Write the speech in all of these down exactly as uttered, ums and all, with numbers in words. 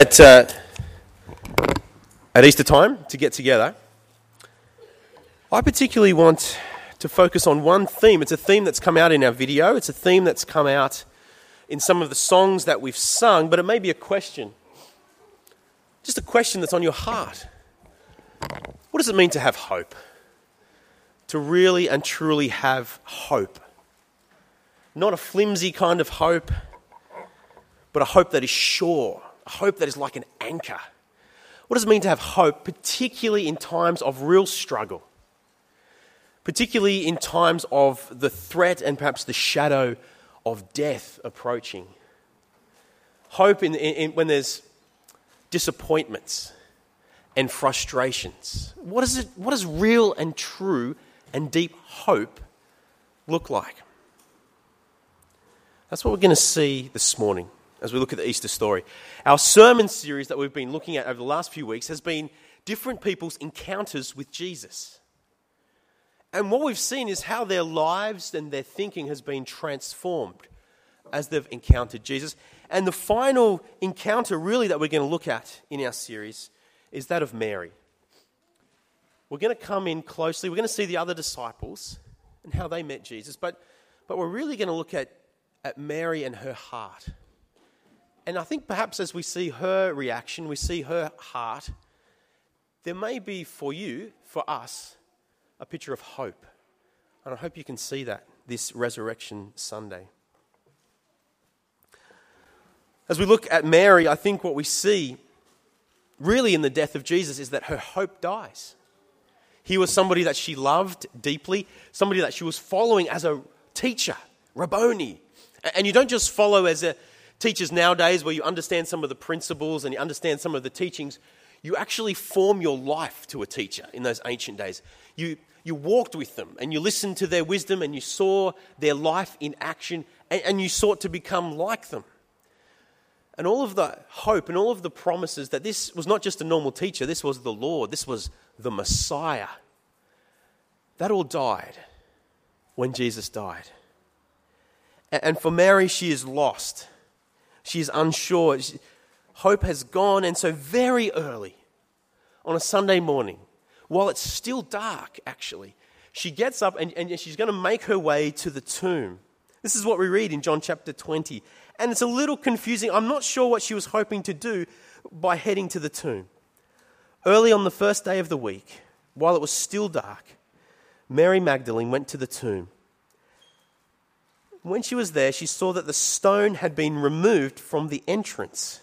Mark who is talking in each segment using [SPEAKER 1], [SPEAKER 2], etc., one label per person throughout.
[SPEAKER 1] At, uh, at Easter time, to get together, I particularly want to focus on one theme. It's a theme that's come out in our video. It's a theme that's come out in some of the songs that we've sung, but it may be a question. Just a question that's on your heart. What does it mean to have hope? To really and truly have hope. Not a flimsy kind of hope, but a hope that is sure. A hope that is like an anchor. What does it mean to have hope, particularly in times of real struggle? Particularly in times of the threat and perhaps the shadow of death approaching. Hope in, in, in when there's disappointments and frustrations. What is it? What does real and true and deep hope look like? That's what we're going to see this morning as we look at the Easter story. Our sermon series that we've been looking at over the last few weeks has been different people's encounters with Jesus. And what we've seen is how their lives and their thinking has been transformed as they've encountered Jesus. And the final encounter really that we're going to look at in our series is that of Mary. We're going to come in closely. We're going to see the other disciples and how they met Jesus. But, but we're really going to look at, at Mary and her heart. And I think perhaps as we see her reaction, we see her heart, there may be for you, for us, a picture of hope. And I hope you can see that this Resurrection Sunday. As we look at Mary, I think what we see really in the death of Jesus is that her hope dies. He was somebody that she loved deeply, somebody that she was following as a teacher, Rabboni. And you don't just follow as a teachers nowadays where you understand some of the principles and you understand some of the teachings. You actually form your life to a teacher in those ancient days. You you walked with them and you listened to their wisdom and you saw their life in action and, and you sought to become like them. And all of the hope and all of the promises that this was not just a normal teacher, this was the Lord, this was the Messiah. That all died when Jesus died. And for Mary, she is lost. She is unsure. She, hope has gone. And so very early on a Sunday morning, while it's still dark, actually, she gets up and, and she's going to make her way to the tomb. This is what we read in John chapter twenty. And it's a little confusing. I'm not sure what she was hoping to do by heading to the tomb. Early on the first day of the week, while it was still dark, Mary Magdalene went to the tomb. When she was there, she saw that the stone had been removed from the entrance.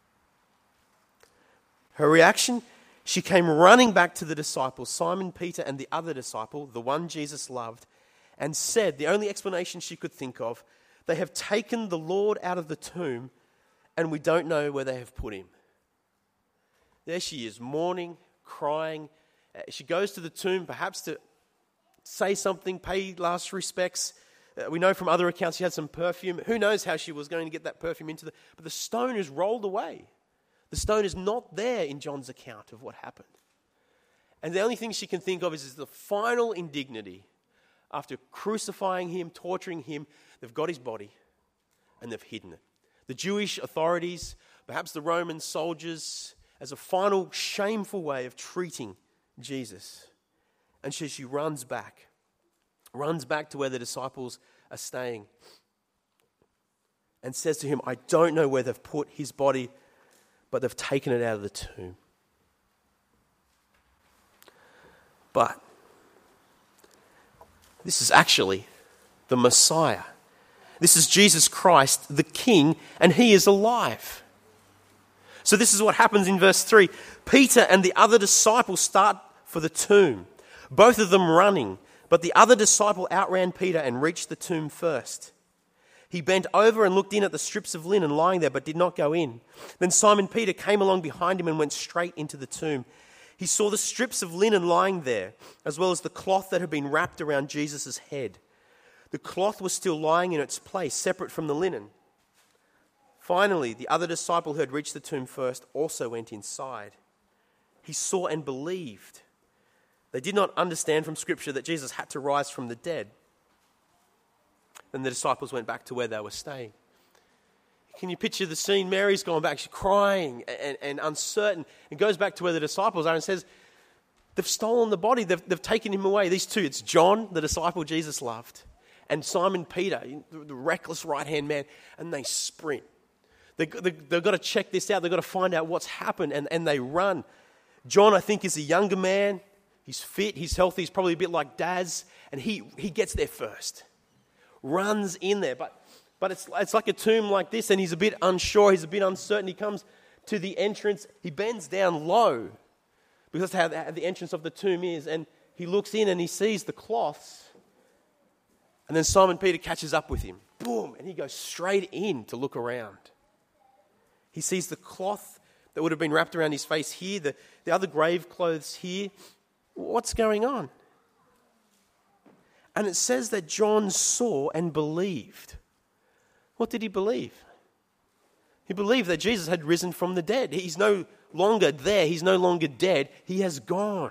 [SPEAKER 1] Her reaction? She came running back to the disciples, Simon Peter and the other disciple, the one Jesus loved, and said, the only explanation she could think of, they have taken the Lord out of the tomb and we don't know where they have put him. There she is, mourning, crying. She goes to the tomb perhaps to say something, pay last respects. We know from other accounts she had some perfume. Who knows how she was going to get that perfume into the... But the stone is rolled away. The stone is not there in John's account of what happened. And the only thing she can think of is, is the final indignity. After crucifying him, torturing him, they've got his body and they've hidden it. The Jewish authorities, perhaps the Roman soldiers, as a final shameful way of treating Jesus. And so she runs back. runs back to where the disciples are staying and says to him, I don't know where they've put his body, but they've taken it out of the tomb. But this is actually the Messiah. This is Jesus Christ, the King, and he is alive. So this is what happens in verse three. Peter and the other disciple start for the tomb, both of them running. But the other disciple outran Peter and reached the tomb first. He bent over and looked in at the strips of linen lying there, but did not go in. Then Simon Peter came along behind him and went straight into the tomb. He saw the strips of linen lying there, as well as the cloth that had been wrapped around Jesus' head. The cloth was still lying in its place, separate from the linen. Finally, the other disciple who had reached the tomb first also went inside. He saw and believed. They did not understand from Scripture that Jesus had to rise from the dead. Then the disciples went back to where they were staying. Can you picture the scene? Mary's gone back, she's crying and, and uncertain, and goes back to where the disciples are and says, they've stolen the body, they've, they've taken him away. These two, it's John, the disciple Jesus loved, and Simon Peter, the reckless right-hand man, and they sprint. They, they, they've got to check this out, they've got to find out what's happened, and, and they run. John, I think, is a younger man. He's fit, he's healthy, he's probably a bit like Daz, and he, he gets there first. Runs in there, but but it's it's like a tomb like this, and he's a bit unsure, he's a bit uncertain. He comes to the entrance, he bends down low, because that's how the entrance of the tomb is, and he looks in and he sees the cloths, and then Simon Peter catches up with him. Boom, and he goes straight in to look around. He sees the cloth that would have been wrapped around his face here, the, the other grave clothes here. What's going on? And it says that John saw and believed. What did he believe? He believed that Jesus had risen from the dead. He's no longer there. He's no longer dead. He has gone.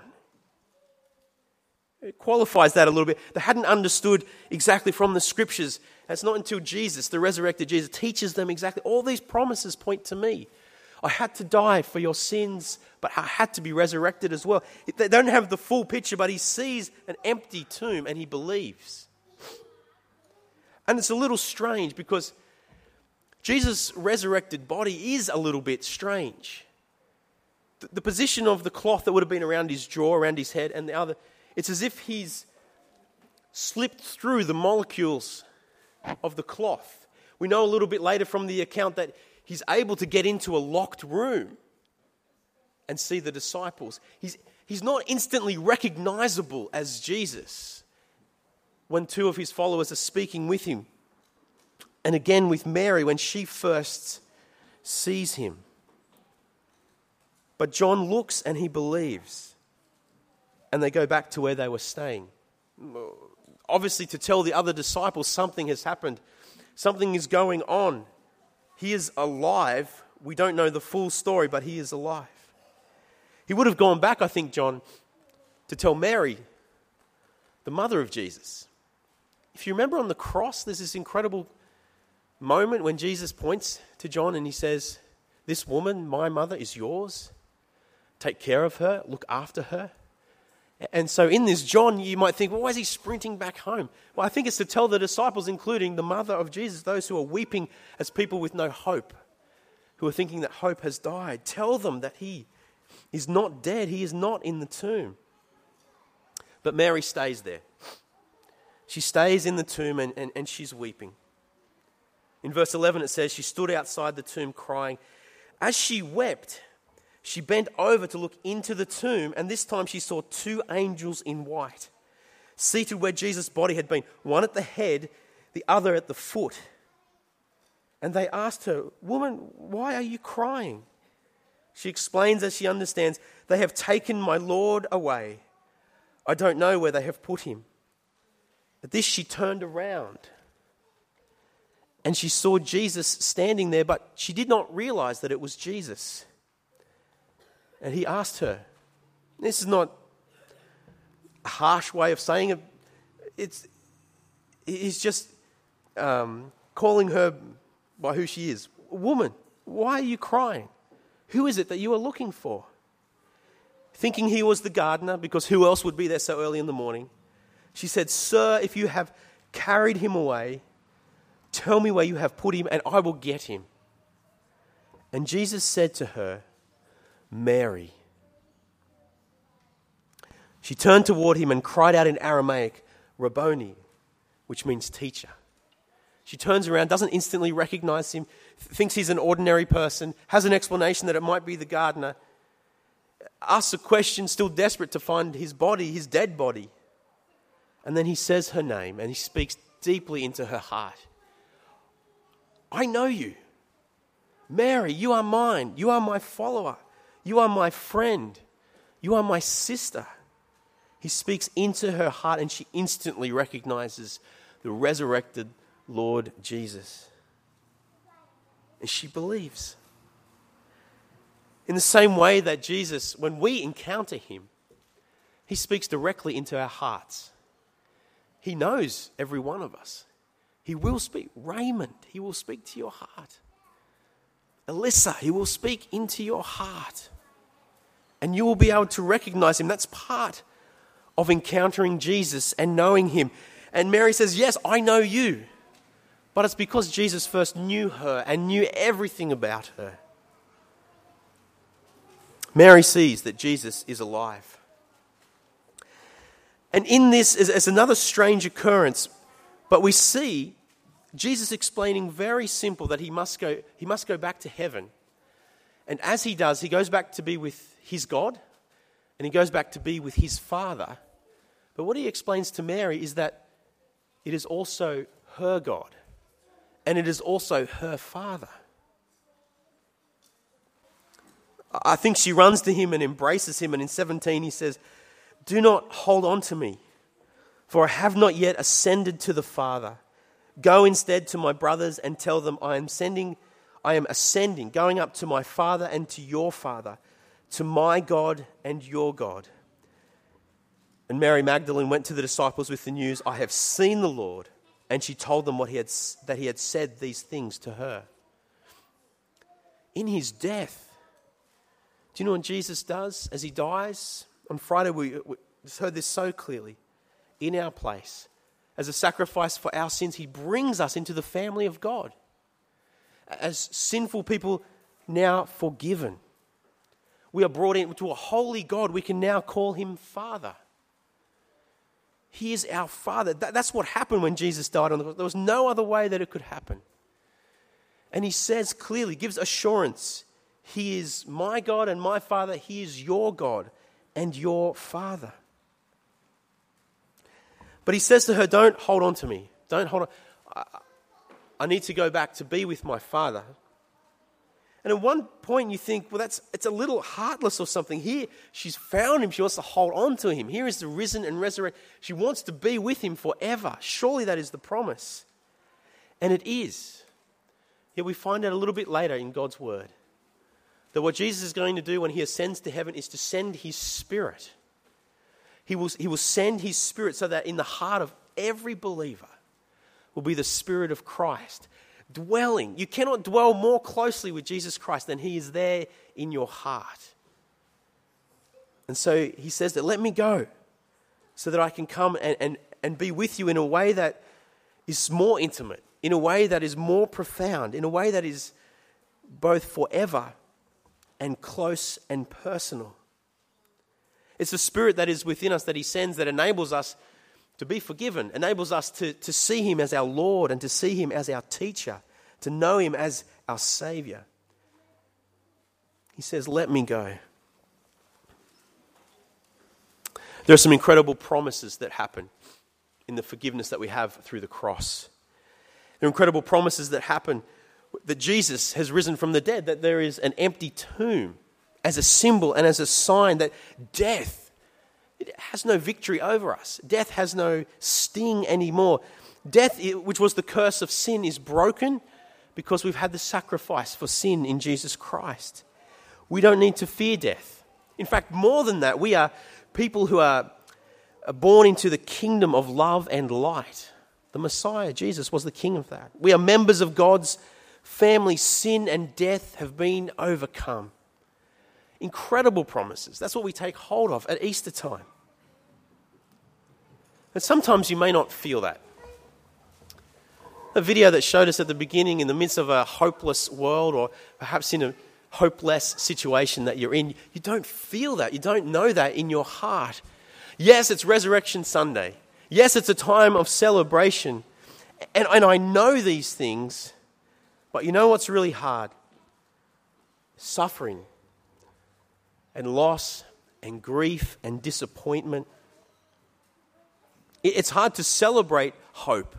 [SPEAKER 1] It qualifies that a little bit. They hadn't understood exactly from the scriptures. It's not until Jesus, the resurrected Jesus, teaches them exactly. All these promises point to me. I had to die for your sins, but I had to be resurrected as well. They don't have the full picture, but he sees an empty tomb and he believes. And it's a little strange because Jesus' resurrected body is a little bit strange. The, the position of the cloth that would have been around his jaw, around his head, and the other, it's as if he's slipped through the molecules of the cloth. We know a little bit later from the account that he's able to get into a locked room and see the disciples. He's, he's not instantly recognizable as Jesus when two of his followers are speaking with him. And again with Mary when she first sees him. But John looks and he believes. And they go back to where they were staying. Obviously to tell the other disciples something has happened. Something is going on. He is alive. We don't know the full story, but he is alive. He would have gone back, I think, John, to tell Mary, the mother of Jesus. If you remember on the cross, there's this incredible moment when Jesus points to John and he says, this woman, my mother, is yours. Take care of her, look after her. And so in this, John, you might think, well, why is he sprinting back home? Well, I think it's to tell the disciples, including the mother of Jesus, those who are weeping as people with no hope, who are thinking that hope has died. Tell them that he is not dead. He is not in the tomb. But Mary stays there. She stays in the tomb and, and, and she's weeping. In verse eleven it says, she stood outside the tomb crying. As she wept, she bent over to look into the tomb, and this time she saw two angels in white, seated where Jesus' body had been, one at the head, the other at the foot. And they asked her, woman, why are you crying? She explains as she understands, they have taken my Lord away. I don't know where they have put him. At this she turned around and she saw Jesus standing there, but she did not realize that it was Jesus. And he asked her, this is not a harsh way of saying it, it's, he's just um, calling her by who she is. Woman, why are you crying? Who is it that you are looking for? Thinking he was the gardener, because who else would be there so early in the morning? She said, sir, if you have carried him away, tell me where you have put him and I will get him. And Jesus said to her, Mary. She turned toward him and cried out in Aramaic, Rabboni, which means teacher. She turns around, doesn't instantly recognize him, thinks he's an ordinary person, has an explanation that it might be the gardener, asks a question, still desperate to find his body, his dead body. And then he says her name and he speaks deeply into her heart. I know you. Mary, you are mine. You are my follower. You are my friend. You are my sister. He speaks into her heart and she instantly recognizes the resurrected Lord Jesus. And she believes. In the same way that Jesus, when we encounter him, he speaks directly into our hearts. He knows every one of us. He will speak. Raymond, he will speak to your heart. Alyssa, he will speak into your heart. And you will be able to recognize him. That's part of encountering Jesus and knowing him. And Mary says, yes, I know you. But it's because Jesus first knew her and knew everything about her. Mary sees that Jesus is alive. And in this is, is another strange occurrence, but we see Jesus explaining very simple that he must go, he must go back to heaven. And as he does, he goes back to be with his God, and he goes back to be with his Father. But what he explains to Mary is that it is also her God, and it is also her Father. I think she runs to him and embraces him, and in seventeen he says, do not hold on to me, for I have not yet ascended to the Father. Go instead to my brothers and tell them I am sending, I am ascending, going up to my Father and to your Father, to my God and your God. And Mary Magdalene went to the disciples with the news, I have seen the Lord. And she told them what he had, that he had said these things to her. In his death, do you know what Jesus does as he dies? On Friday, we, we heard this so clearly. In our place, as a sacrifice for our sins, he brings us into the family of God. As sinful people now forgiven. We are brought into a holy God. We can now call him Father. He is our Father. That, that's what happened when Jesus died on the cross. There was no other way that it could happen. And he says clearly, gives assurance, he is my God and my Father. He is your God and your Father. But he says to her, don't hold on to me. Don't hold on. I, I need to go back to be with my Father. And at one point you think, well, that's it's a little heartless or something. Here, she's found him. She wants to hold on to him. Here is the risen and resurrected. She wants to be with him forever. Surely that is the promise. And it is. Yet we find out a little bit later in God's word that what Jesus is going to do when he ascends to heaven is to send his Spirit. He will, he will send his Spirit so that in the heart of every believer will be the Spirit of Christ dwelling. You cannot dwell more closely with Jesus Christ than he is there in your heart. And so he says that let me go so that I can come and, and, and be with you in a way that is more intimate, in a way that is more profound, in a way that is both forever and close and personal. It's the Spirit that is within us that he sends that enables us to be forgiven, enables us to, to see him as our Lord and to see him as our teacher, to know him as our Savior. He says, let me go. There are some incredible promises that happen in the forgiveness that we have through the cross. There are incredible promises that happen that Jesus has risen from the dead, that there is an empty tomb as a symbol and as a sign that death, it has no victory over us. Death has no sting anymore. Death, which was the curse of sin, is broken because we've had the sacrifice for sin in Jesus Christ. We don't need to fear death. In fact, more than that, we are people who are born into the kingdom of love and light. The Messiah, Jesus, was the king of that. We are members of God's family. Sin and death have been overcome. Incredible promises. That's what we take hold of at Easter time. And sometimes you may not feel that. A video that showed us at the beginning, in the midst of a hopeless world, or perhaps in a hopeless situation that you're in, you don't feel that. You don't know that in your heart. Yes, it's Resurrection Sunday. Yes, it's a time of celebration. And, and I know these things, but you know what's really hard? Suffering and loss and grief and disappointment. It's hard to celebrate hope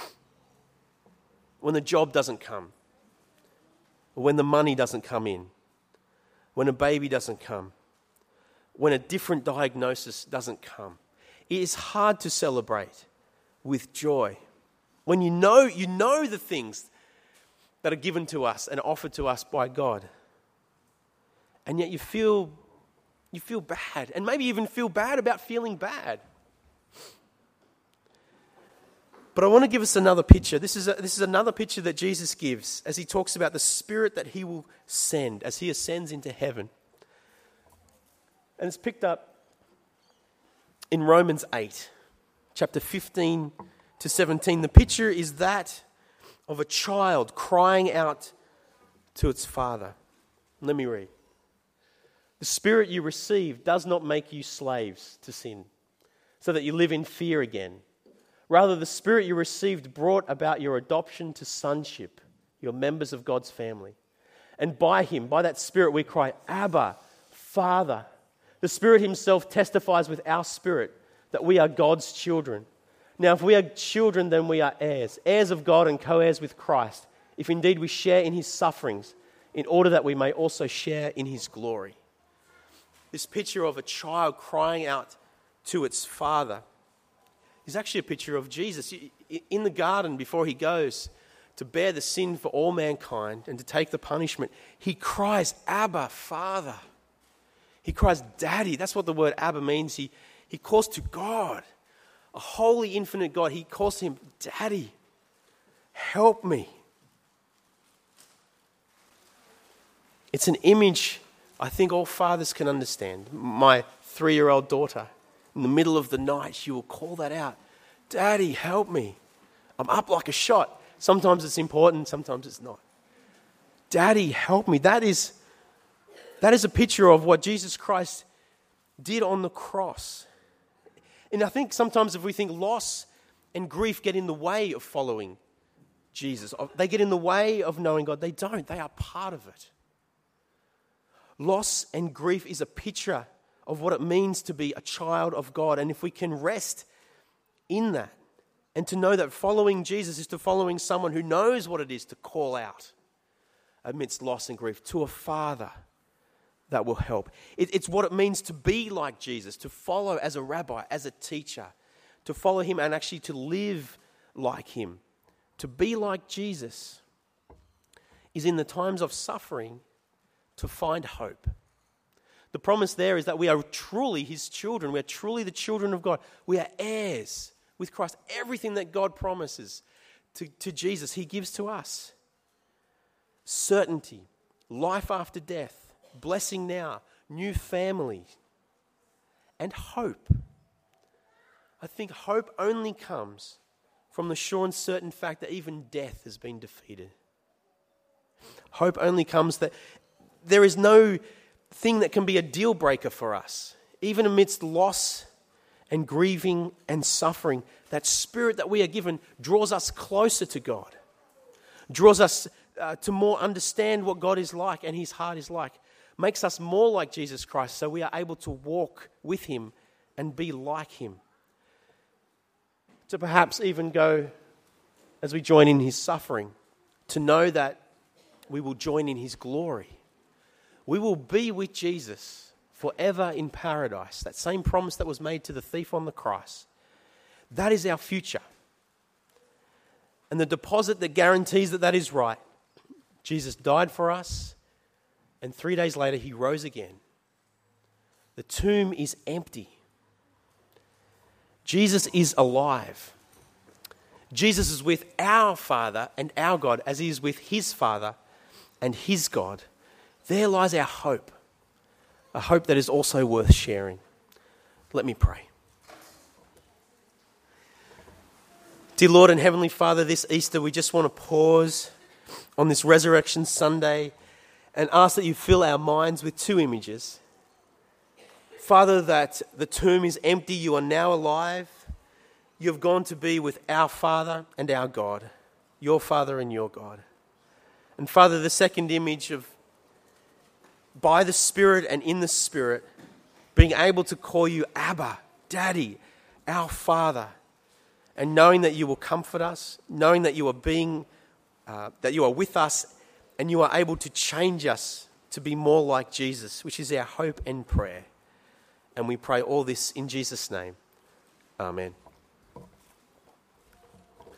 [SPEAKER 1] when the job doesn't come, or when the money doesn't come in, when a baby doesn't come, when a different diagnosis doesn't come. It is hard to celebrate with joy when you know you know the things that are given to us and offered to us by God, and yet you feel you feel bad, and maybe even feel bad about feeling bad. But I want to give us another picture. This is, a, this is another picture that Jesus gives as he talks about the Spirit that he will send as he ascends into heaven. And it's picked up in Romans eight, chapter fifteen to seventeen. The picture is that of a child crying out to its father. Let me read. The Spirit you received does not make you slaves to sin, so that you live in fear again. Rather, the Spirit you received brought about your adoption to sonship. You're members of God's family. And by Him, by that Spirit, we cry, Abba, Father. The Spirit Himself testifies with our spirit that we are God's children. Now, if we are children, then we are heirs, heirs of God and co-heirs with Christ, if indeed we share in His sufferings, in order that we may also share in His glory. This picture of a child crying out to its father is actually a picture of Jesus. In the garden, before He goes to bear the sin for all mankind and to take the punishment, He cries, Abba, Father. He cries, Daddy. That's what the word Abba means. He, he calls to God, a holy, infinite God. He calls to Him, Daddy, help me. It's an image I think all fathers can understand. My three-year-old daughter, in the middle of the night, she will call that out. Daddy, help me. I'm up like a shot. Sometimes it's important, sometimes it's not. Daddy, help me. That is, that is a picture of what Jesus Christ did on the cross. And I think sometimes if we think loss and grief get in the way of following Jesus, they get in the way of knowing God. They don't. They are part of it. Loss and grief is a picture of what it means to be a child of God. And if we can rest in that and to know that following Jesus is to following someone who knows what it is to call out amidst loss and grief to a Father that will help. It, it's what it means to be like Jesus, to follow as a rabbi, as a teacher, to follow Him and actually to live like Him. To be like Jesus is in the times of suffering to find hope. The promise there is that we are truly His children. We are truly the children of God. We are heirs with Christ. Everything that God promises to, to Jesus, He gives to us. Certainty, life after death, blessing now, new family, and hope. I think hope only comes from the sure and certain fact that even death has been defeated. Hope only comes that there is no thing that can be a deal breaker for us. Even amidst loss and grieving and suffering, that Spirit that we are given draws us closer to God, draws us uh, to more understand what God is like and His heart is like, makes us more like Jesus Christ so we are able to walk with Him and be like Him. To perhaps even go, as we join in His suffering, to know that we will join in His glory. We will be with Jesus forever in paradise. That same promise that was made to the thief on the cross. That is our future. And the deposit that guarantees that that is right. Jesus died for us, and three days later He rose again. The tomb is empty. Jesus is alive. Jesus is with our Father and our God as He is with His Father and His God. There lies our hope, a hope that is also worth sharing. Let me pray. Dear Lord and Heavenly Father, this Easter we just want to pause on this Resurrection Sunday and ask that You fill our minds with two images. Father, that the tomb is empty, You are now alive. You have gone to be with our Father and our God, Your Father and Your God. And Father, the second image of by the Spirit and in the Spirit, being able to call You Abba, Daddy, our Father, and knowing that You will comfort us, knowing that You are being, uh, that You are with us, and You are able to change us to be more like Jesus, which is our hope and prayer. And we pray all this in Jesus' name. Amen.